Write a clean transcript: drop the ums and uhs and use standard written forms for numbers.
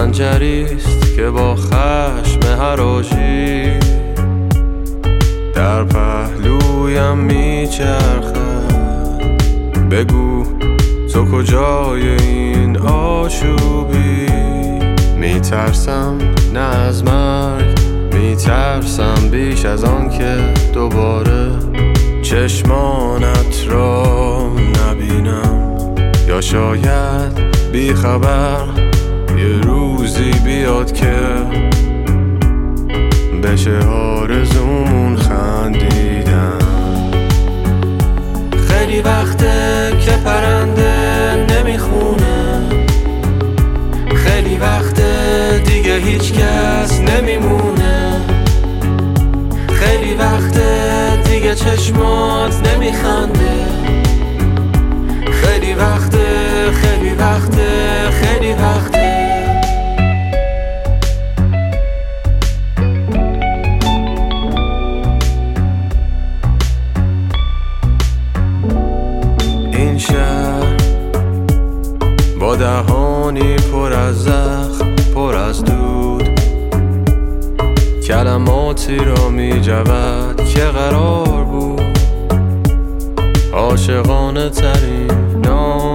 خنجریست که با خشم حراجی در پهلویم میچرخد. بگو تو کجای این آشوبی؟ میترسم نه از مرگ، میترسم بیش از آن که دوباره چشمانت را نبینم. یا شاید بی خبر یه روزی بیاد که بشه آرزومون خندیدن. خیلی وقته که پرنده نمیخونه، خیلی وقته دیگه هیچ کس نمیمونه، خیلی وقته دیگه چشمات نمیخنده، خیلی وقته خیلی وقته خیلی وقته. این شهر با دهانی پر از زخم، پر از دود، کلماتی را می جود که قرار بود عاشقانه ترین نام